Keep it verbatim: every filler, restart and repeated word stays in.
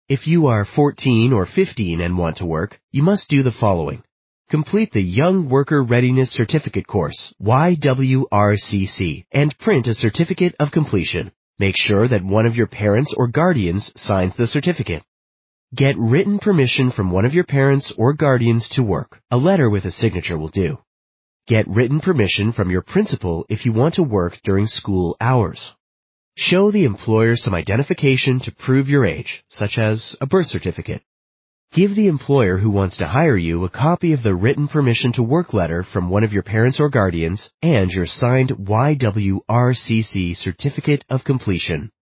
If you are fourteen or fifteen and want to work, you must do the following. Complete the Young Worker Readiness Certificate course, Y W R C C, and print a certificate of completion. Make sure that one of your parents or guardians signs the certificate. Get written permission from one of your parents or guardians to work. A letter with a signature will do. Get written permission from your principal if you want to work during school hours. Show the employer some identification to prove your age, such as a birth certificate. Give the employer who wants to hire you a copy of the written permission to work letter from one of your parents or guardians and your signed Y W R C C certificate of completion.